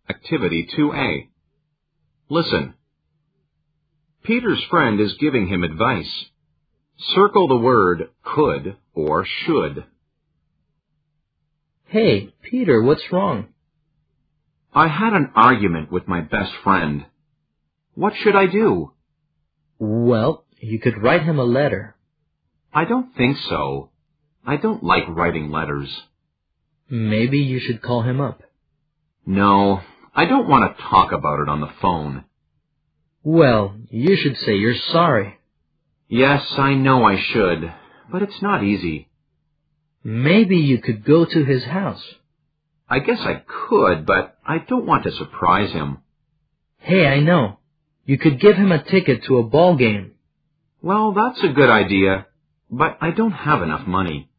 Activity 2A. Listen. Peter's friend is giving him advice. Circle the word could or should. Hey, Peter, what's wrong? I had an argument with my best friend. What should I do? Well, you could write him a letter. I don't think so. I don't like writing letters. Maybe you should call him up. No, I don't want to talk about it on the phone. Well, you should say you're sorry. Yes, I know I should, but it's not easy. Maybe you could go to his house. I guess I could, but I don't want to surprise him. Hey, I know. You could give him a ticket to a ball game. Well, that's a good idea, but I don't have enough money.